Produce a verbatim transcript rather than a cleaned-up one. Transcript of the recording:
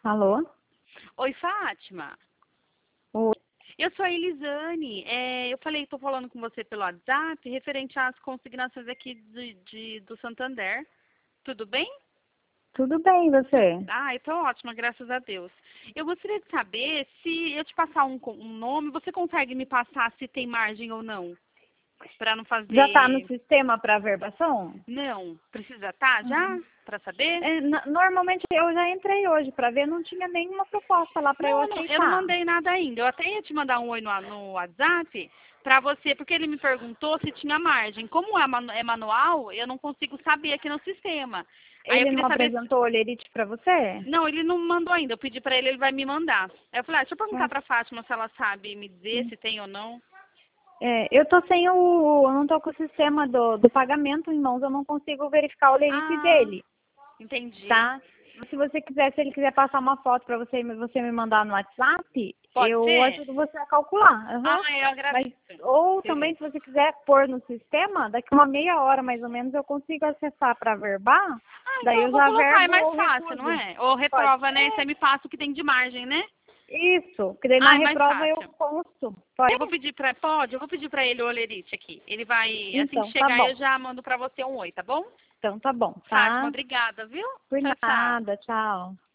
Alô? Oi, Fátima. Oi. Eu sou a Elisane. É, eu falei, estou falando com você pelo WhatsApp, referente às consignações aqui de, de- do Santander. Tudo bem? Tudo bem, e você? Ah, eu estou ótima, graças a Deus. Eu gostaria de saber se eu te passar um, co- um nome, você consegue me passar se tem margem ou não? Para não Já está no fazer... sistema para verbação? Não. Precisa tá já? Uhum. Para saber? É, n- normalmente eu já entrei hoje para ver, não tinha nenhuma proposta lá para eu Não, eu não, eu não aceitar. mandei nada ainda. Eu até ia te mandar um oi no, no WhatsApp pra você, porque ele me perguntou se tinha margem. Como é, manu- é manual, eu não consigo saber aqui no sistema. Aí eu Ele queria não saber se... apresentou o olerite para você? Não, ele não mandou ainda. Eu pedi pra ele, ele vai me mandar. Aí eu falei, ah, deixa eu perguntar Mas, pra Fátima se ela sabe me dizer hum, se tem ou não. é, eu tô sem o, eu não tô com o sistema do, do pagamento em mãos, eu não consigo verificar o olerite Ah, dele, entendi. tá? Se você quiser, se ele quiser passar uma foto para você, você me mandar no WhatsApp, Pode eu ser? ajudo você a calcular. Aham. Ah, eu Mas, agradeço. ou também, Beleza. se você quiser pôr no sistema, daqui uma meia hora mais ou menos eu consigo acessar para verbar, Ah, então daí eu eu vou já colocar, é verbo mais ou fácil, não recuso. é? Ou Pode reprova, né? Você ser. me passa o que tem de margem, né? Isso, porque daí na Ah, é mais reprova eu fácil. consto. Pode Eu vou ser? pedir pra... Pode, eu vou pedir pra ele o olerite aqui. Ele vai, assim que Então, tá chegar, eu bom. já mando pra você um oi, tá bom? Então tá bom, Fátima, tá? obrigada, viu? Por Tchau, tchau. nada, tchau.